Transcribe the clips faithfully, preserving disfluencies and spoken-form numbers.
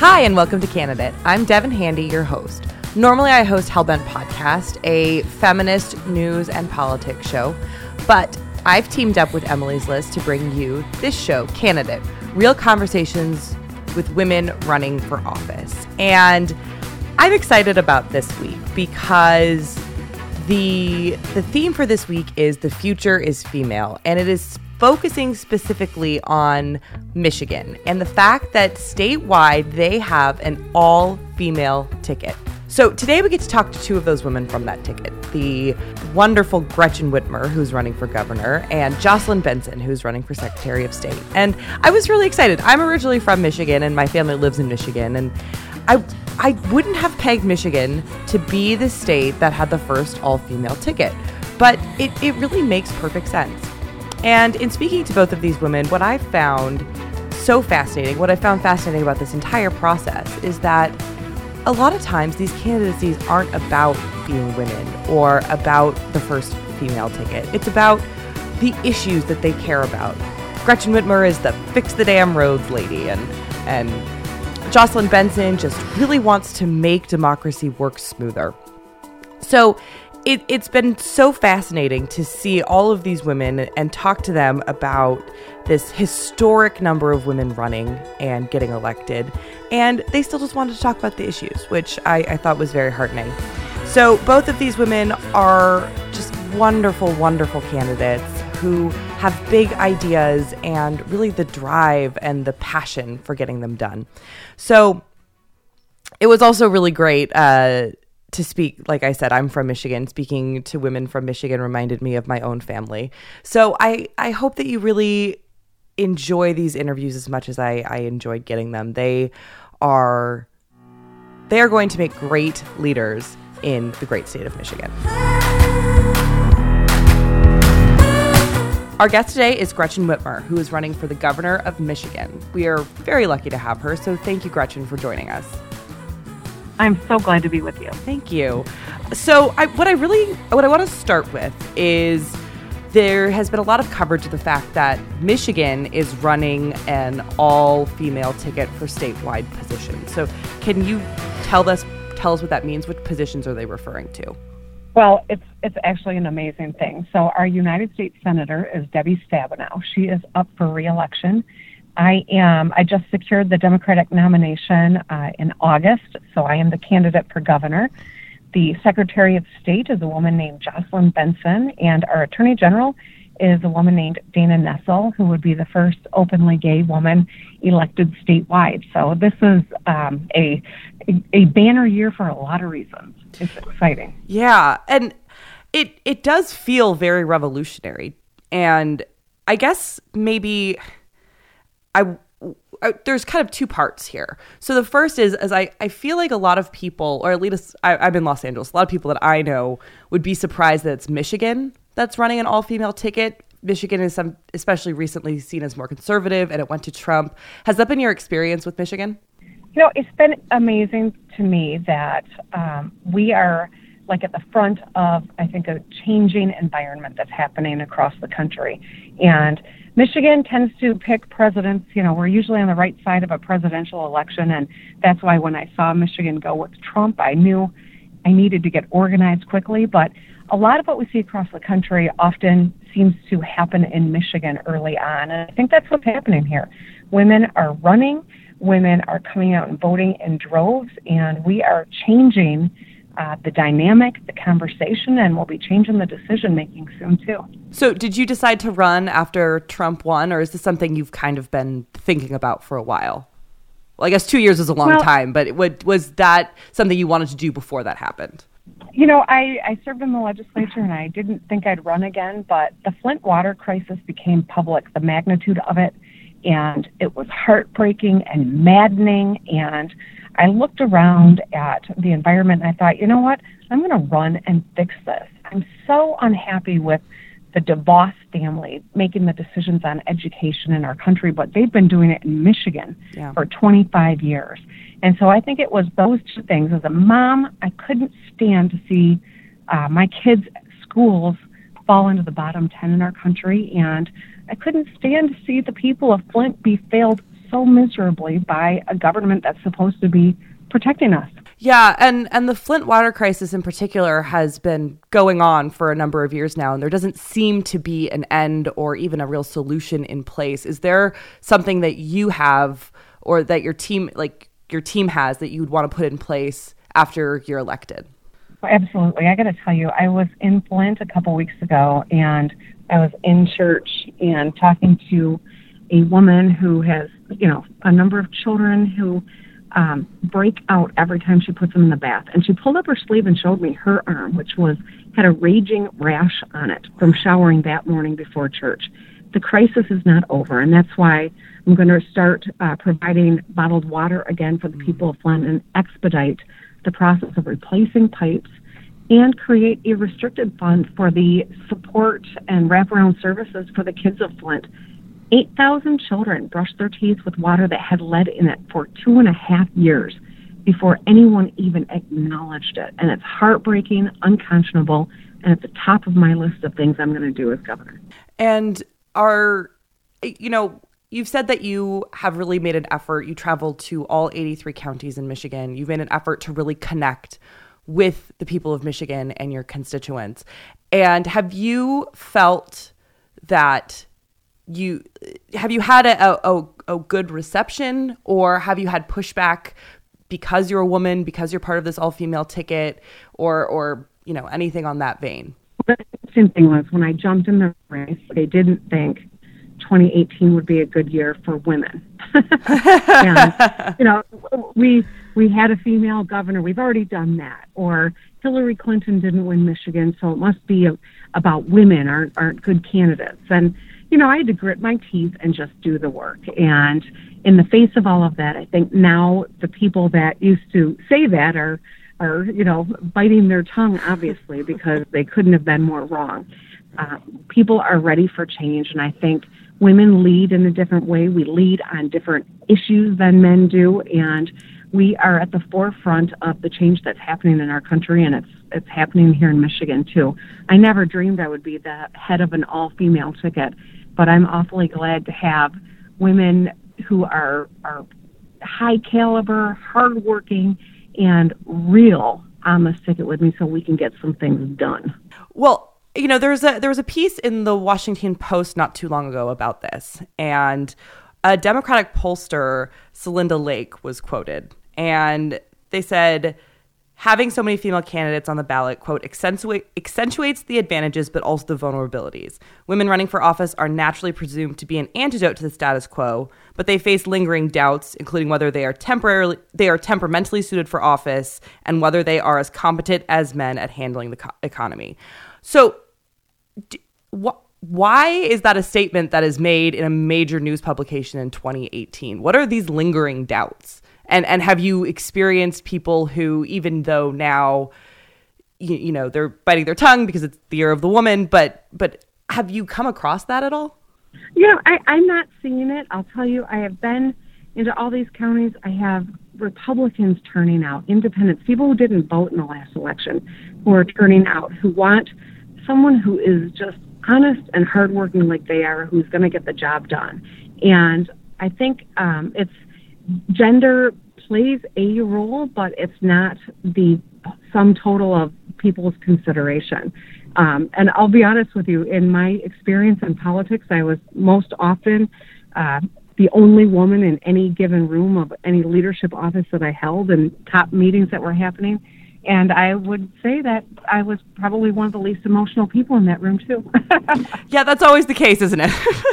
Hi, and welcome to Candidate. I'm Devin Handy, your host. Normally, I host Hellbent Podcast, a feminist news and politics show, but I've teamed up with Emily's List to bring you this show, Candidate, real conversations with women running for office. And I'm excited about this week because the the theme for this week is The Future is Female, and it is focusing specifically on Michigan and the fact that statewide they have an all-female ticket. So today we get to talk to two of those women from that ticket, the wonderful Gretchen Whitmer, who's running for governor, and Jocelyn Benson, who's running for Secretary of State. And I was really excited. I'm originally from Michigan, and my family lives in Michigan, and I I wouldn't have pegged Michigan to be the state that had the first all-female ticket, but it, it really makes perfect sense. And in speaking to both of these women, what I found so fascinating, what I found fascinating about this entire process is that a lot of times these candidacies aren't about being women or about the first female ticket. It's about the issues that they care about. Gretchen Whitmer is the fix the damn roads lady, and and Jocelyn Benson just really wants to make democracy work smoother. So It, it's been so fascinating to see all of these women and talk to them about this historic number of women running and getting elected. And they still just wanted to talk about the issues, which I, I thought was very heartening. So both of these women are just wonderful, wonderful candidates who have big ideas and really the drive and the passion for getting them done. So it was also really great uh, to speak, like I said, I'm from Michigan. Speaking to women from Michigan reminded me of my own family. So I, I hope that you really enjoy these interviews as much as I, I enjoyed getting them. They are they are going to make great leaders in the great state of Michigan. Our guest today is Gretchen Whitmer, who is running for the governor of Michigan. We are very lucky to have her, so thank you, Gretchen, for joining us. I'm so glad to be with you. Thank you. So I, what I really, what I want to start with is there has been a lot of coverage of the fact that Michigan is running an all-female ticket for statewide positions. So can you tell us, tell us what that means? Which positions are they referring to? Well, it's it's actually an amazing thing. So our United States Senator is Debbie Stabenow. She is up for re-election. I am. I just secured the Democratic nomination uh, in August, so I am the candidate for governor. The Secretary of State is a woman named Jocelyn Benson, and our Attorney General is a woman named Dana Nessel, who would be the first openly gay woman elected statewide. So this is um, a, a a banner year for a lot of reasons. It's exciting. Yeah, and it it does feel very revolutionary, and I guess maybe. I, I, there's kind of two parts here. So the first is, as I, I feel like a lot of people, or at least I, I'm in Los Angeles, a lot of people that I know would be surprised that it's Michigan that's running an all-female ticket. Michigan is some, especially recently seen as more conservative, and it went to Trump. Has that been your experience with Michigan? You know, it's been amazing to me that um, we are like at the front of, I think, a changing environment that's happening across the country. And Michigan tends to pick presidents, you know, we're usually on the right side of a presidential election, and that's why when I saw Michigan go with Trump, I knew I needed to get organized quickly. But a lot of what we see across the country often seems to happen in Michigan early on, and I think that's what's happening here. Women are running, women are coming out and voting in droves, and we are changing Uh, the dynamic, the conversation, and we'll be changing the decision-making soon, too. So did you decide to run after Trump won, or is this something you've kind of been thinking about for a while? Well, I guess two years is a long well, time, but it would, was that something you wanted to do before that happened? You know, I, I served in the legislature, and I didn't think I'd run again, but the Flint water crisis became public, the magnitude of it, and it was heartbreaking and maddening, and I looked around at the environment and I thought, you know what, I'm going to run and fix this. I'm so unhappy with the DeVos family making the decisions on education in our country, but they've been doing it in Michigan yeah. for twenty-five years. And so I think it was those two things. As a mom, I couldn't stand to see uh, my kids' schools fall into the bottom ten in our country, and I couldn't stand to see the people of Flint be failed so miserably by a government that's supposed to be protecting us. Yeah, and, and the Flint water crisis in particular has been going on for a number of years now, and there doesn't seem to be an end or even a real solution in place. Is there something that you have or that your team, like your team has, that you would want to put in place after you're elected? Absolutely. I got to tell you, I was in Flint a couple weeks ago, and I was in church and talking to a woman who has, you know, a number of children who um, break out every time she puts them in the bath. And she pulled up her sleeve and showed me her arm, which was had a raging rash on it from showering that morning before church. The crisis is not over, and that's why I'm going to start uh, providing bottled water again for the people of Flint and expedite the process of replacing pipes and create a restricted fund for the support and wraparound services for the kids of Flint. eight thousand children brushed their teeth with water that had lead in it for two and a half years before anyone even acknowledged it. And it's heartbreaking, unconscionable, and at the top of my list of things I'm going to do as governor. And are, you know, you've said that you have really made an effort. You traveled to all eighty-three counties in Michigan. You've made an effort to really connect with the people of Michigan and your constituents. And have you felt that you, have you had a, a, a good reception, or have you had pushback because you're a woman, because you're part of this all-female ticket, or, or, you know, anything on that vein? The interesting thing was when I jumped in the race, they didn't think twenty eighteen would be a good year for women. And, you know, we we had a female governor. We've already done that. Or Hillary Clinton didn't win Michigan, so it must be a, about women aren't aren't good candidates. And, you know, I had to grit my teeth and just do the work. And in the face of all of that, I think now the people that used to say that are, are you know, biting their tongue, obviously, because they couldn't have been more wrong. Uh, people are ready for change, and I think women lead in a different way. We lead on different issues than men do, and we are at the forefront of the change that's happening in our country, and it's it's happening here in Michigan, too. I never dreamed I would be the head of an all-female ticket, but I'm awfully glad to have women who are, are high caliber, hardworking, and real on this ticket with me so we can get some things done. Well, you know, there was a there was a piece in the Washington Post not too long ago about this, and a Democratic pollster, Celinda Lake, was quoted, and they said, having so many female candidates on the ballot, quote, accentuate, accentuates the advantages but also the vulnerabilities. Women running for office are naturally presumed to be an antidote to the status quo, but they face lingering doubts, including whether they are temporarily they are temperamentally suited for office and whether they are as competent as men at handling the co- economy. So d- wh- why is that a statement that is made in a major news publication in twenty eighteen? What are these lingering doubts? And and have you experienced people who, even though now, you, you know, they're biting their tongue because it's the year of the woman, but but have you come across that at all? Yeah, I, I'm not seeing it. I'll tell you, I have been into all these counties. I have Republicans turning out, independents, people who didn't vote in the last election, who are turning out, who want someone who is just honest and hardworking like they are, who's going to get the job done. And I think um, it's gender plays a role, but it's not the sum total of people's consideration. Um, and I'll be honest with you, in my experience in politics, I was most often uh, the only woman in any given room of any leadership office that I held and top meetings that were happening. And I would say that I was probably one of the least emotional people in that room, too. Yeah, that's always the case, isn't it?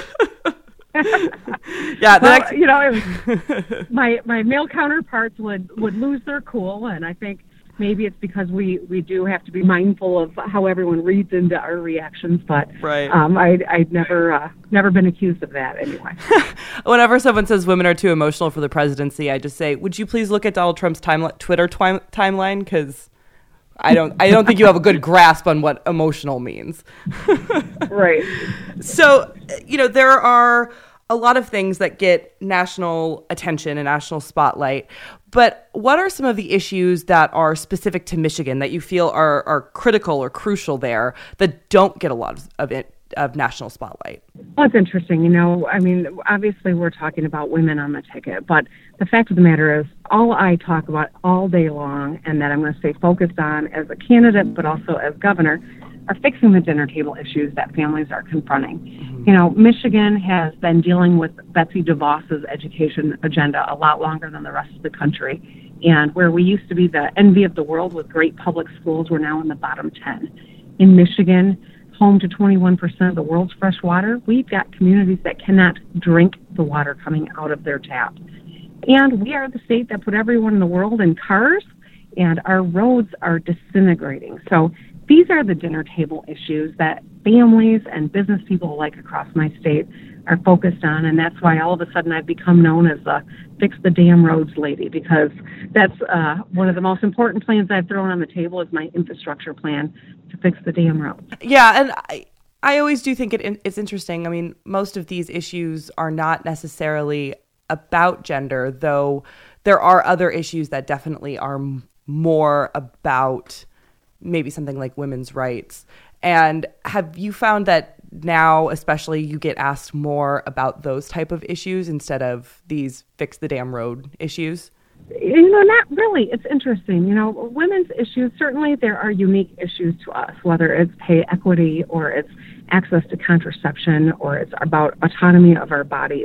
Yeah, well, next... you know, it was, my my male counterparts would, would lose their cool, and I think maybe it's because we, we do have to be mindful of how everyone reads into our reactions. But right. um, I'd, I'd never uh, never been accused of that anyway. Whenever someone says women are too emotional for the presidency, I just say, would you please look at Donald Trump's time, Twitter twi- timeline? Because I don't I don't think you have a good grasp on what emotional means. Right. So, you know, there are a lot of things that get national attention and national spotlight, but what are some of the issues that are specific to Michigan that you feel are, are critical or crucial there that don't get a lot of, of it, of national spotlight? Well, it's interesting. You know, I mean, obviously we're talking about women on the ticket, but the fact of the matter is all I talk about all day long and that I'm going to stay focused on as a candidate, but also as governor, are fixing the dinner table issues that families are confronting. Mm-hmm. You know, Michigan has been dealing with Betsy DeVos's education agenda a lot longer than the rest of the country. And where we used to be the envy of the world with great public schools, we're now in the bottom ten. In Michigan, home to twenty-one percent of the world's fresh water, we've got communities that cannot drink the water coming out of their tap. And we are the state that put everyone in the world in cars, and our roads are disintegrating. So these are the dinner table issues that families and business people alike across my state are focused on, and that's why all of a sudden I've become known as the Fix the Damn Roads lady, because that's uh, one of the most important plans I've thrown on the table is my infrastructure plan to fix the damn roads. Yeah, and I, I always do think it, it's interesting. I mean, most of these issues are not necessarily about gender, though there are other issues that definitely are m- more about maybe something like women's rights. And have you found that now, especially, you get asked more about those type of issues instead of these fix the damn road issues? You know, not really. It's interesting. You know, women's issues, certainly there are unique issues to us, whether it's pay equity or it's access to contraception or it's about autonomy of our bodies.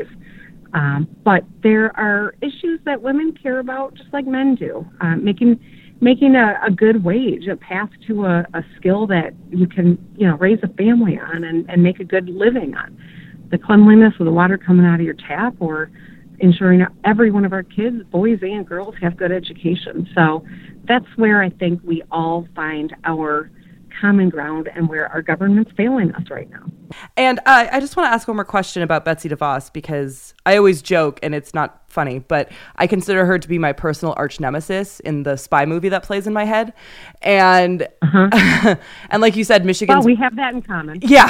Um, but there are issues that women care about just like men do. Uh, making making a, a good wage, a path to a, a skill that you can, you know, raise a family on and, and make a good living on. The cleanliness of the water coming out of your tap, or ensuring every one of our kids, boys and girls, have good education. So that's where I think we all find our common ground and where our government's failing us right now. And uh, I just want to ask one more question about Betsy DeVos, because I always joke, and it's not funny, but I consider her to be my personal arch nemesis in the spy movie that plays in my head. And uh-huh. and like you said, Michigan's... Well, we have that in common. Yeah.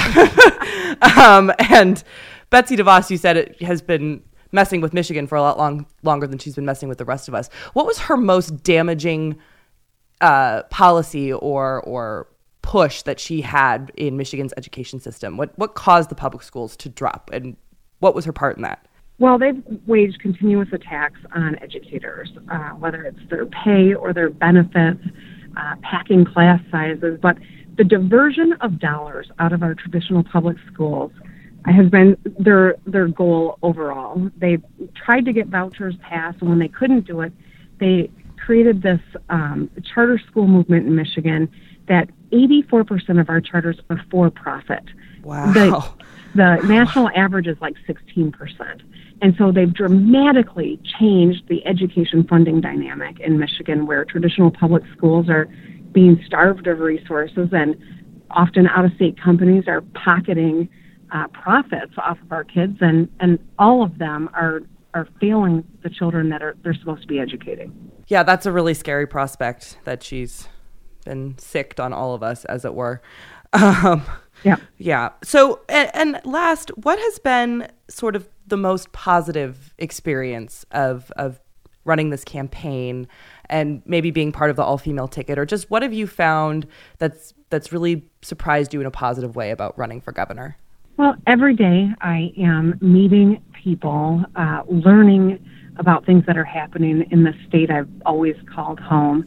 um, and Betsy DeVos, you said, it has been messing with Michigan for a lot long, longer than she's been messing with the rest of us. What was her most damaging uh, policy or or push that she had in Michigan's education system? What what caused the public schools to drop, and what was her part in that? Well, they've waged continuous attacks on educators, uh, whether it's their pay or their benefits, uh, packing class sizes. But the diversion of dollars out of our traditional public schools has been their their goal overall. They tried to get vouchers passed, and when they couldn't do it, they created this um, charter school movement in Michigan that eighty-four percent of our charters are for-profit. Wow. The, the national average is like sixteen percent. And so they've dramatically changed the education funding dynamic in Michigan, where traditional public schools are being starved of resources, and often out-of-state companies are pocketing uh, profits off of our kids, and, and all of them are, are failing the children that are they're supposed to be educating. Yeah, that's a really scary prospect that she's been sicked on all of us, as it were. Um, yeah. Yeah. So, and, and last, what has been sort of the most positive experience of, of running this campaign and maybe being part of the all-female ticket, or just what have you found that's, that's really surprised you in a positive way about running for governor? Well, every day I am meeting people, uh, learning about things that are happening in the state I've always called home,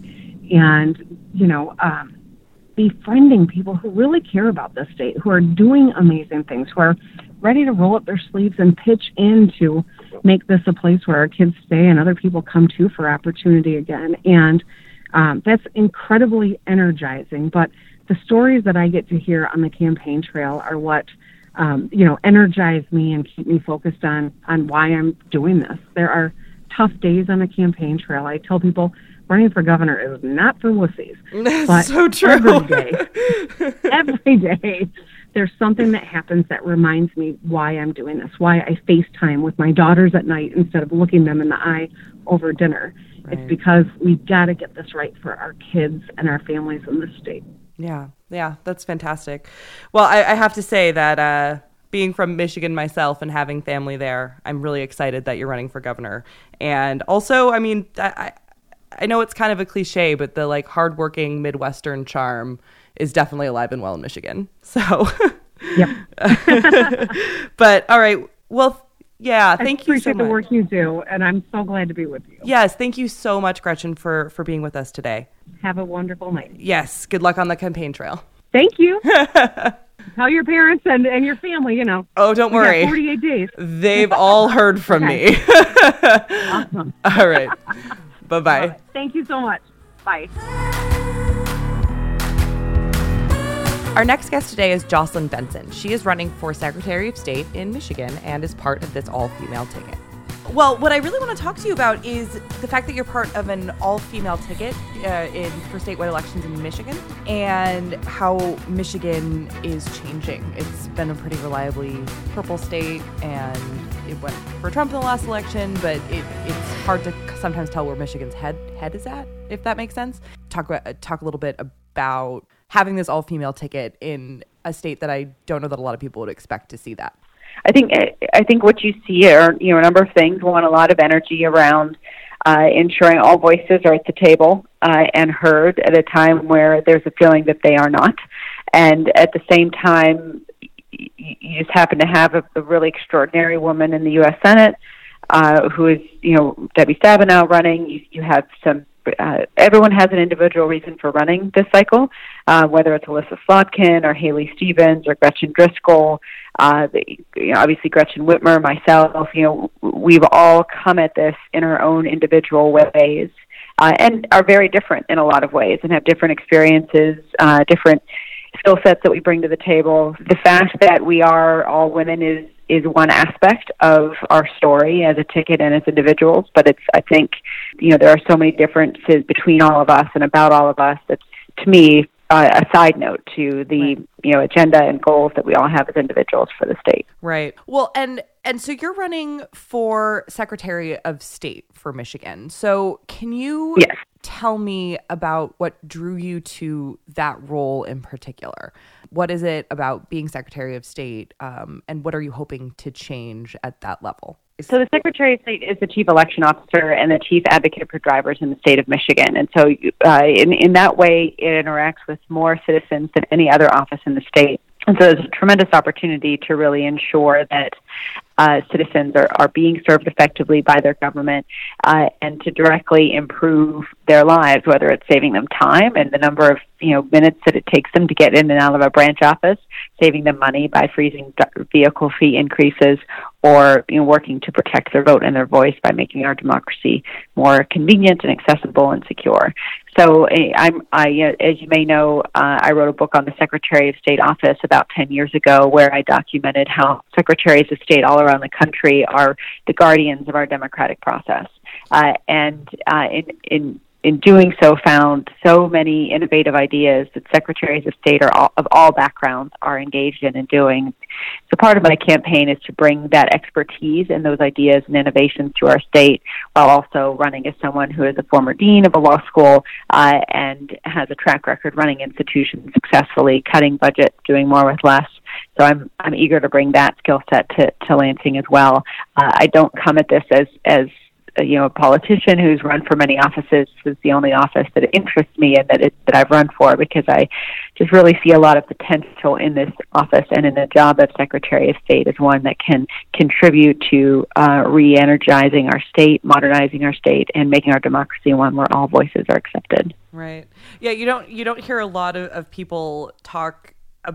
and, you know, um, befriending people who really care about this state, who are doing amazing things, who are ready to roll up their sleeves and pitch in to make this a place where our kids stay and other people come to for opportunity again. And um, that's incredibly energizing. But the stories that I get to hear on the campaign trail are what, um, you know, energize me and keep me focused on, on why I'm doing this. There are tough days on the campaign trail. I tell people, running for governor is not for wussies. That's but so true. Every day, every day, there's something that happens that reminds me why I'm doing this, why I FaceTime with my daughters at night instead of looking them in the eye over dinner. Right. It's because we've got to get this right for our kids and our families in this state. Yeah, yeah, that's fantastic. Well, I, I have to say that uh, being from Michigan myself and having family there, I'm really excited that you're running for governor. And also, I mean, I, I know it's kind of a cliche, but the like hardworking Midwestern charm is definitely alive and well in Michigan. So Yep. But all right. Well, yeah, thank you so much. I appreciate the work you do, and I'm so glad to be with you. Yes, thank you so much, Gretchen, for, for being with us today. Have a wonderful night. Yes, good luck on the campaign trail. Thank you. Tell your parents and, and your family, you know. Oh, don't worry. forty-eight days. They've all heard from me. Awesome. All right. Bye-bye. Right. Thank you so much. Bye. Our next guest today is Jocelyn Benson. She is running for Secretary of State in Michigan and is part of this all-female ticket. Well, what I really want to talk to you about is the fact that you're part of an all-female ticket uh, in for statewide elections in Michigan and how Michigan is changing. It's been a pretty reliably purple state, and it went for Trump in the last election, but it, it's hard to sometimes tell where Michigan's head head is at, if that makes sense. Talk about, talk a little bit about having this all-female ticket in a state that I don't know that a lot of people would expect to see that. I think I think what you see are, you know, a number of things. One, a lot of energy around uh, ensuring all voices are at the table uh, and heard at a time where there's a feeling that they are not. And at the same time, you just happen to have a, a really extraordinary woman in the U S Senate uh, who is, you know, Debbie Stabenow running. You, you have some. Uh, everyone has an individual reason for running this cycle, uh, whether it's Alyssa Slotkin or Haley Stevens or Gretchen Driscoll, uh, the, you know, obviously Gretchen Whitmer, myself. You know, we've all come at this in our own individual ways uh, and are very different in a lot of ways and have different experiences, uh, different skill sets that we bring to the table. The fact that we are all women is is one aspect of our story as a ticket and as individuals, but it's, I think, you know, there are so many differences between all of us and about all of us that's, to me, uh, a side note to the, right. you know, agenda and goals that we all have as individuals for the state. Right. Well, and and so you're running for Secretary of State for Michigan. So can you yes. tell me about what drew you to that role in particular? What is it about being Secretary of State, um, and what are you hoping to change at that level? So the Secretary of State is the chief election officer and the chief advocate for drivers in the state of Michigan. And so uh, in, in that way, it interacts with more citizens than any other office in the state. And so there's a tremendous opportunity to really ensure that uh, citizens are, are being served effectively by their government uh, and to directly improve their lives, whether it's saving them time and the number of you know minutes that it takes them to get in and out of a branch office, saving them money by freezing vehicle fee increases, or you know, working to protect their vote and their voice by making our democracy more convenient and accessible and secure. So I'm, I, as you may know, uh, I wrote a book on the Secretary of State office about ten years ago where I documented how secretaries of state all around the country are the guardians of our democratic process. Uh, and uh, in, in in doing so, found so many innovative ideas that secretaries of state are all, of all backgrounds are engaged in and doing. So part of my campaign is to bring that expertise and those ideas and innovations to our state while also running as someone who is a former dean of a law school uh, and has a track record running institutions successfully, cutting budgets, doing more with less. So I'm I'm eager to bring that skill set to, to Lansing as well. Uh, I don't come at this as as you know, a politician who's run for many offices. This is the only office that interests me and that it, that I've run for, because I just really see a lot of potential in this office and in the job of Secretary of State as one that can contribute to uh, re-energizing our state, modernizing our state, and making our democracy one where all voices are accepted. Right. Yeah, you don't you don't hear a lot of, of people talk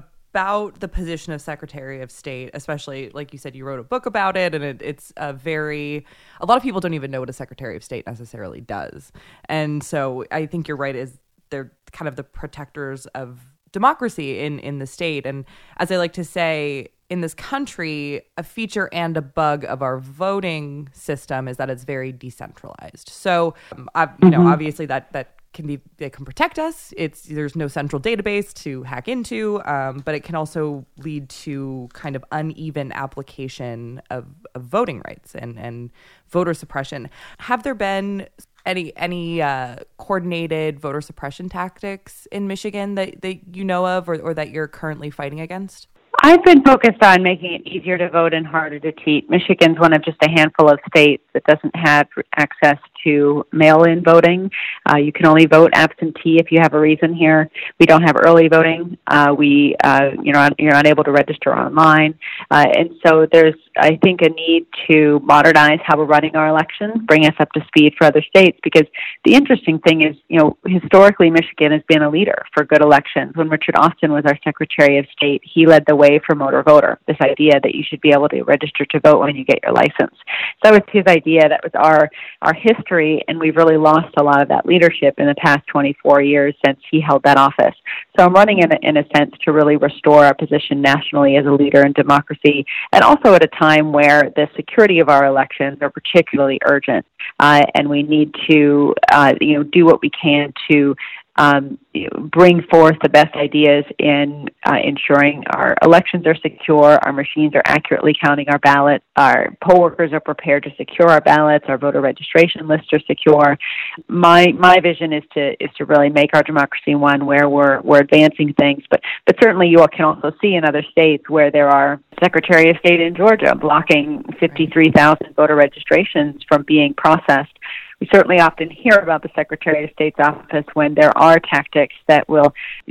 about the position of Secretary of State, especially, like you said, you wrote a book about it, and it, it's a very, a lot of people don't even know what a Secretary of State necessarily does. And so I think you're right, is they're kind of the protectors of democracy in, in the state. And as I like to say, in this country, a feature and a bug of our voting system is that it's very decentralized. So, um, I, you know, mm-hmm. obviously that, that can be, it can protect us. It's, there's no central database to hack into, um, but it can also lead to kind of uneven application of, of voting rights and, and voter suppression. Have there been any any uh, coordinated voter suppression tactics in Michigan that, that you know of, or, or that you're currently fighting against? I've been focused on making it easier to vote and harder to cheat. Michigan's one of just a handful of states that doesn't have access to mail-in voting. Uh, you can only vote absentee if you have a reason here. We don't have early voting. Uh, we, uh, you know, you're unable to register online. Uh, and so there's, I think, a need to modernize how we're running our elections, bring us up to speed for other states, because the interesting thing is, you know, historically Michigan has been a leader for good elections. When Richard Austin was our Secretary of State, he led the way for motor voter, this idea that you should be able to register to vote when you get your license. So it's his idea. That was our, our history, and we've really lost a lot of that leadership in the past twenty-four years since he held that office. So I'm running in a, in a sense to really restore our position nationally as a leader in democracy, and also at a time where the security of our elections are particularly urgent, uh, and we need to uh, you know, do what we can to Um, you know, bring forth the best ideas in uh, ensuring our elections are secure, our machines are accurately counting our ballots, our poll workers are prepared to secure our ballots, our voter registration lists are secure. My my vision is to is to really make our democracy one where we're we're advancing things. But but certainly you all can also see in other states where there are Secretary of State in Georgia blocking fifty-three thousand voter registrations from being processed. We certainly often hear about the Secretary of State's office when there are tactics that will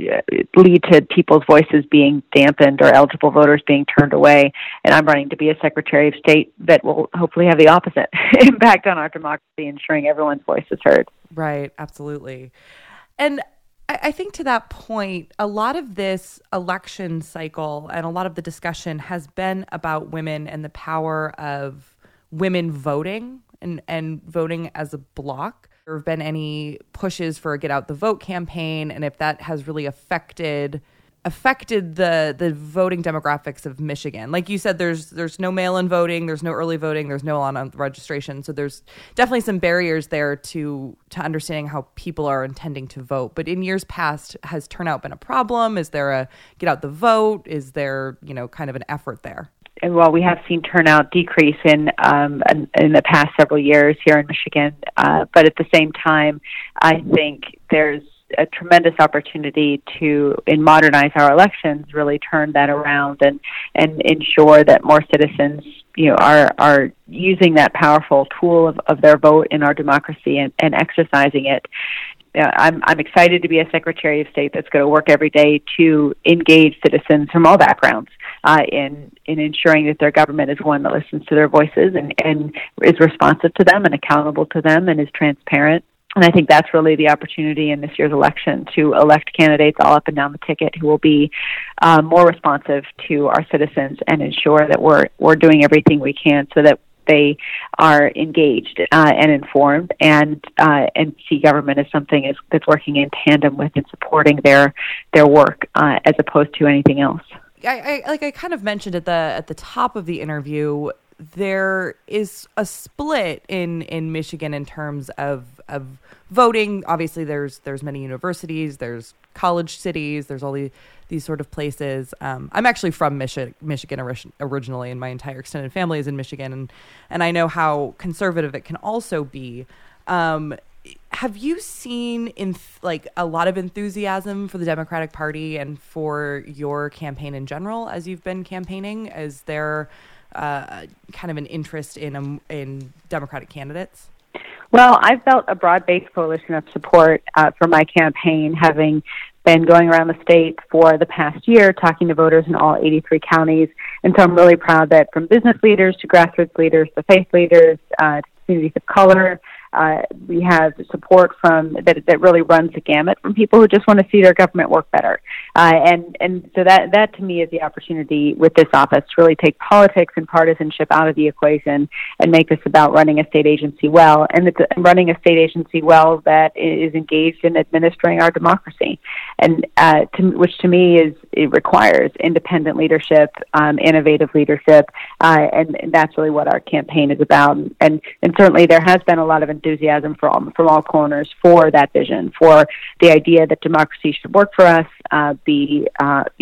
lead to people's voices being dampened or eligible voters being turned away. And I'm running to be a Secretary of State that will hopefully have the opposite impact on our democracy, ensuring everyone's voice is heard. Right, absolutely. And I think to that point, a lot of this election cycle and a lot of the discussion has been about women and the power of women voting and, and voting as a bloc. There have been any pushes for a Get Out the Vote campaign, and if that has really affected affected the the voting demographics of Michigan. Like you said, there's there's no mail-in voting, there's no early voting, there's no online registration. So there's definitely some barriers there to to understanding how people are intending to vote. But in years past, has turnout been a problem? Is there a Get Out the Vote? Is there, you know, kind of an effort there? And while we have seen turnout decrease in um, in, in the past several years here in Michigan, uh, but at the same time, I think there's a tremendous opportunity to, in modernize our elections, really turn that around and, and ensure that more citizens, you know, are are using that powerful tool of, of their vote in our democracy and, and exercising it. Uh, I'm I'm excited to be a Secretary of State that's going to work every day to engage citizens from all backgrounds uh, in in ensuring that their government is one that listens to their voices and, and is responsive to them and accountable to them and is transparent. And I think that's really the opportunity in this year's election, to elect candidates all up and down the ticket who will be uh, more responsive to our citizens and ensure that we're we're doing everything we can so that they are engaged uh, and informed, and uh, and see government as something is, that's working in tandem with and supporting their their work uh, as opposed to anything else. I, I like I kind of mentioned at the at the top of the interview, there is a split in, in Michigan in terms of of voting. Obviously, there's there's many universities, there's college cities, there's all the, these sort of places. Um, I'm actually from Michi- Michigan ori- originally, and my entire extended family is in Michigan, and and I know how conservative it can also be. Um, have you seen in like a lot of enthusiasm for the Democratic Party and for your campaign in general as you've been campaigning? Is there uh, kind of an interest in um, in Democratic candidates? Well, I've felt a broad-based coalition of support uh, for my campaign, having been going around the state for the past year, talking to voters in all eighty-three counties. And so I'm really proud that from business leaders to grassroots leaders to faith leaders uh, to communities of color, Uh, we have support from that that really runs the gamut from people who just want to see their government work better, uh, and and so that that to me is the opportunity with this office to really take politics and partisanship out of the equation and make this about running a state agency well, and it's running a state agency well that is engaged in administering our democracy, and uh, to, which to me is it requires independent leadership, um, innovative leadership, uh, and, and that's really what our campaign is about, and and certainly there has been a lot of enthusiasm from from all corners for that vision, for the idea that democracy should work for us, uh, be uh, you know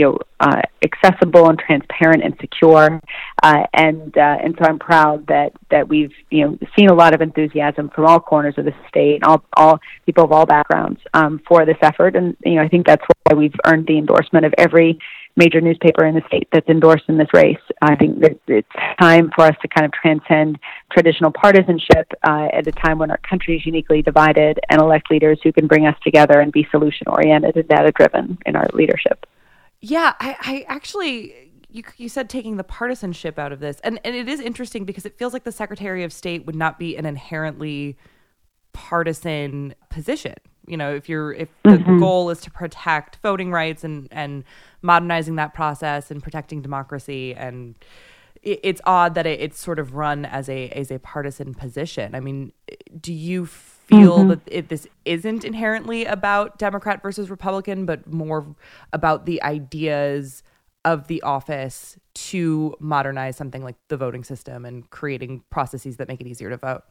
uh, accessible and transparent and secure. Uh, and uh, and so I'm proud that that we've you know seen a lot of enthusiasm from all corners of the state, all all people of all backgrounds um, for this effort. And you know I think that's why we've earned the endorsement of every major newspaper in the state that's endorsed in this race. I think that it's time for us to kind of transcend traditional partisanship uh, at a time when our country is uniquely divided, and elect leaders who can bring us together and be solution-oriented and data-driven in our leadership. Yeah, I, I actually, you, you said taking the partisanship out of this, and, and it is interesting because it feels like the Secretary of State would not be an inherently partisan position. You know, if you're if the mm-hmm. goal is to protect voting rights and, and modernizing that process and protecting democracy, and it, it's odd that it, it's sort of run as a as a partisan position. I mean, do you feel mm-hmm. that it, this isn't inherently about Democrat versus Republican, but more about the ideas of the office to modernize something like the voting system and creating processes that make it easier to vote?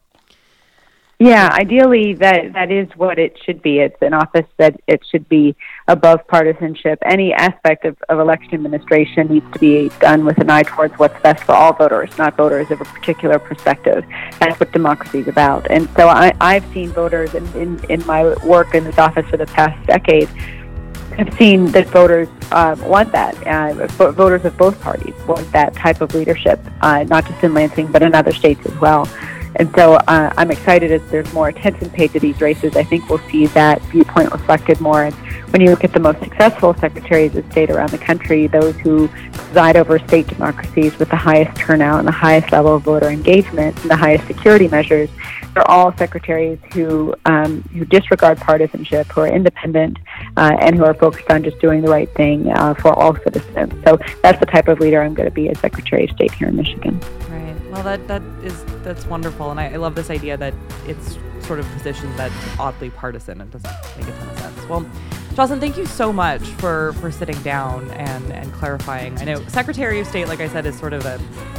Yeah, ideally that that is what it should be. It's an office that it should be above partisanship. Any aspect of, of election administration needs to be done with an eye towards what's best for all voters, not voters of a particular perspective. That's what democracy is about. And so I, I've seen voters in, in, in my work in this office for the past decade, have seen that voters uh, want that. Uh, voters of both parties want that type of leadership, uh, not just in Lansing, but in other states as well. And so uh, I'm excited as there's more attention paid to these races. I think we'll see that viewpoint reflected more. And when you look at the most successful secretaries of state around the country, those who preside over state democracies with the highest turnout and the highest level of voter engagement and the highest security measures, they're all secretaries who um, who disregard partisanship, who are independent, uh, and who are focused on just doing the right thing uh, for all citizens. So that's the type of leader I'm going to be as Secretary of State here in Michigan. Right. Well, that that is that's wonderful, and I, I love this idea that it's sort of positioned that's oddly partisan. It doesn't make a ton of sense. Well, Jocelyn, thank you so much for, for sitting down and, and clarifying. I know Secretary of State, like I said, is sort of a,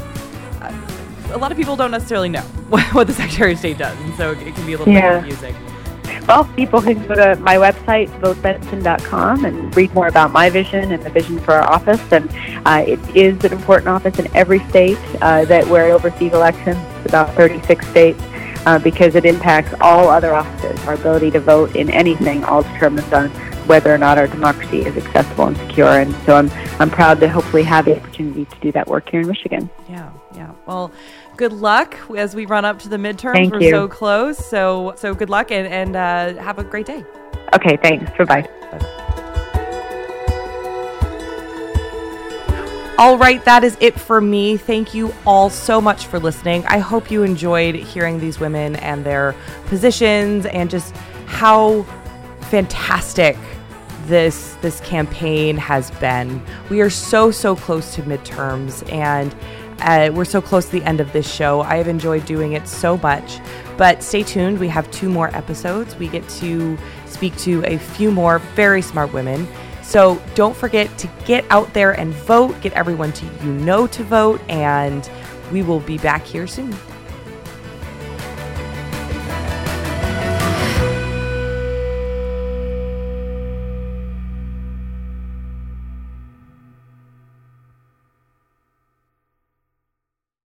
a, a lot of people don't necessarily know what, what the Secretary of State does, and so it can be a little yeah. bit confusing. Well, people can go to my website, vote benson dot com, and read more about my vision and the vision for our office. And uh, it is an important office in every state uh, that where it oversees elections, about thirty-six states, uh, because it impacts all other offices. Our ability to vote in anything all determines on whether or not our democracy is accessible and secure. And so I'm I'm proud to hopefully have the opportunity to do that work here in Michigan. Yeah, yeah. Well, good luck as we run up to the midterms. Thank We're you. so close. So so good luck and, and uh, have a great day. Okay, thanks. Bye-bye. Bye-bye. All right, that is it for me. Thank you all so much for listening. I hope you enjoyed hearing these women and their positions and just how fantastic this this campaign has been. We are so, so close to midterms, and uh, we're so close to the end of this show. I have enjoyed doing it so much, but stay tuned. We have two more episodes. We get to speak to a few more very smart women. So don't forget to get out there and vote, get everyone to you know to vote, and we will be back here soon.